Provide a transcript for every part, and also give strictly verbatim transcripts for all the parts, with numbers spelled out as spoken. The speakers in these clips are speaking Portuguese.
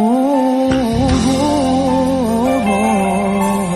Uh, uh, uh.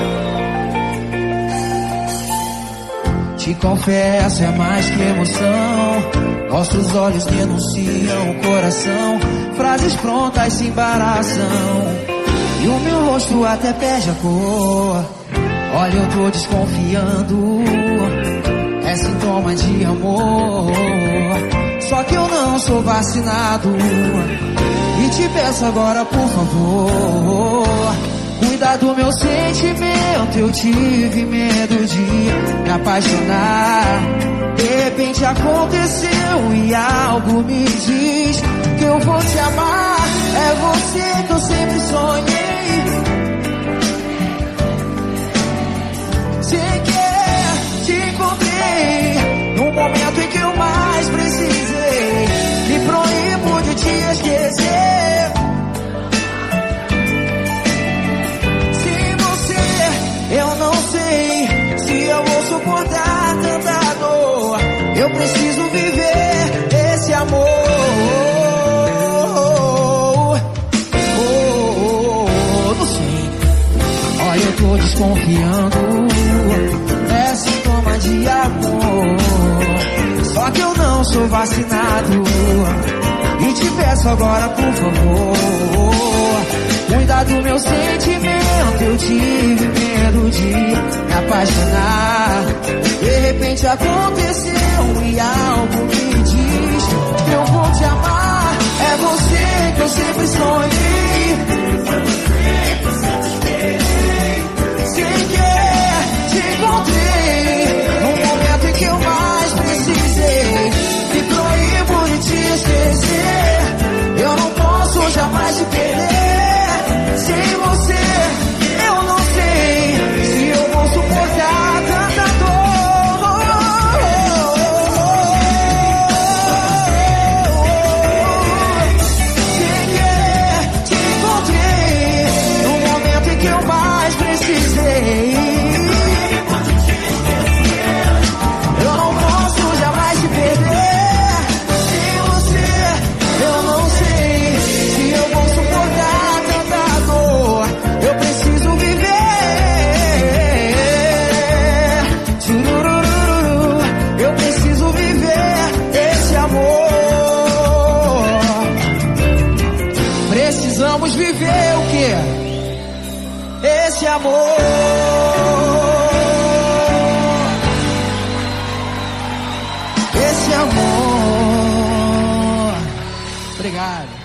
Te confesso, é mais que emoção. Nossos olhos denunciam o coração. Frases prontas se embaraçam e o meu rosto até perde a cor. Olha, eu tô desconfiando, é sintoma de amor. Só que eu não sou vacinado e te peço agora, por favor, cuida do meu sentimento. Eu tive medo de me apaixonar. De repente aconteceu e algo me diz que eu vou te amar. É você que eu sempre sonhei. Sem querer te encontrei no momento em que eu mais precisei. Me proíbo de te esquecer. Sem você eu não sei se eu vou suportar tanta dor. Eu preciso viver esse amor. Oh, não sei. Olha, eu tô desconfiando, é sintoma de amor. Só que eu não sou vacinado e te peço agora, por favor, cuida do meu sentimento. Eu tive medo de me apaixonar. De repente aconteceu e algo me diz que eu vou te amar. É você que eu sempre sonhei. Sem querer te encontrei no momento em que eu mais precisei. Me proíbo de te esquecer. Eu não posso jamais te perder. Sem você eu não sei se eu vou suportar tanta dor. Sem querer te encontrei no momento em que eu mais precisei. Eu não posso jamais te perder. Sem você eu não sei se eu vou suportar tanta dor. Eu preciso viver. Tchurururu, eu preciso viver esse amor. Precisamos viver o quê? Esse amor. Esse amor. Obrigado.